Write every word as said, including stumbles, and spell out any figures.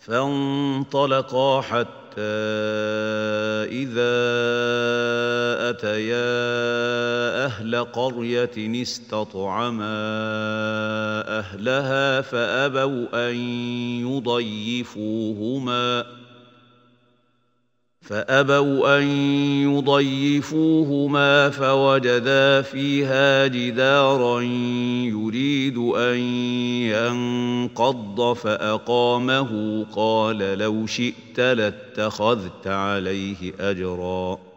فانطلقا حتى إذا أتيا أهل قرية استطعما أهلها فأبوا أن يضيفوهما فأبوا أن يضيفوهما فوجدا فيها جدارا يريد أن ينقض فأقامه قال لو شئت لاتخذت عليه أجرا